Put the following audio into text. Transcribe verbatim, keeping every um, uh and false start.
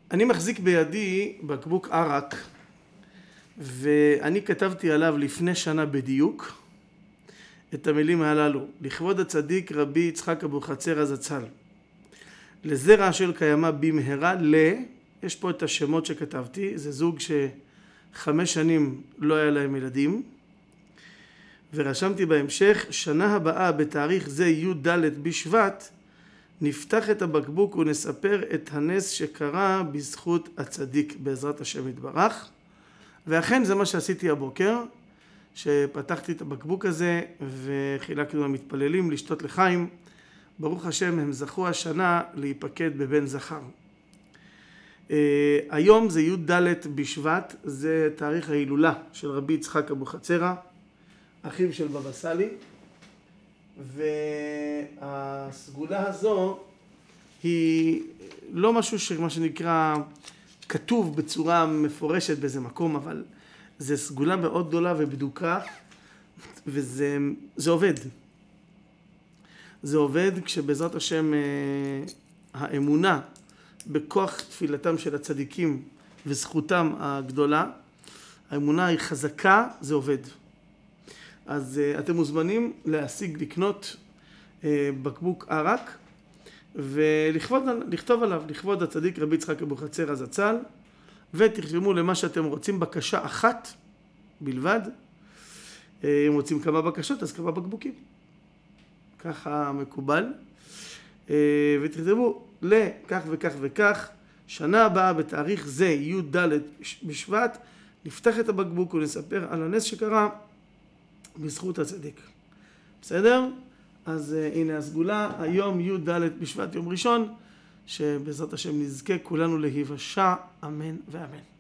אני מחזיק בידי בקבוק ערק, ואני כתבתי עליו לפני שנה בדיוק את המילים הללו: לכבוד הצדיק רבי יצחק אבוחצירא זצ"ל, לזרע של קיימא במהרה ל... יש פה את השמות שכתבתי, זה זוג שחמש שנים לא היה להם ילדים, ורשמתי בהמשך: שנה הבאה בתאריך זה י"ד בשבט נפתח את הבקבוק ונספר את הנס שקרה בזכות הצדיק בעזרת השם יתברך. ואכן זה מה שעשיתי הבוקר, שפתחתי את הבקבוק הזה וחילקנו למתפללים לשתות לחיים. ברוך השם הם זכו השנה להיפקד בבן זכר. Uh, היום זה י"ד בשבט, זה תאריך ההילולה של רבי יצחק אבוחצירא, אחיו של בבא סאלי, והסגולה הזו היא לא משהו שמה שנקרא כתוב בצורה מפורשת באיזה מקום, אבל זה סגולה מאוד גדולה ובדוקה, וזה זה עובד. זה עובד כשבעזרת השם האמונה בכוח תפילתם של הצדיקים וזכותם הגדולה, האמונה היא חזקה, זה עובד. אז uh, אתם מוזמנים להשיג, לקנות uh, בקבוק ערק ולכתוב עליו לכבוד הצדיק רבי יצחק אבוחצירא זצ"ל, ותרשמו למה שאתם רוצים בקשה אחת בלבד. uh, אם רוצים כמה בקשות אז כמה בקבוקים, ככה מקובל. uh, ותרשמו לכך וכך וכך, שנה הבאה בתאריך זה י"ד בשבט נפתח את הבקבוק ונספר על הנס שקרה בזכות הצדיק. בסדר? אז uh, הנה הסגולה, היום י"ד בשבט יום ראשון, שבעזרת השם נזכה כולנו להיוושע, אמן ואמן.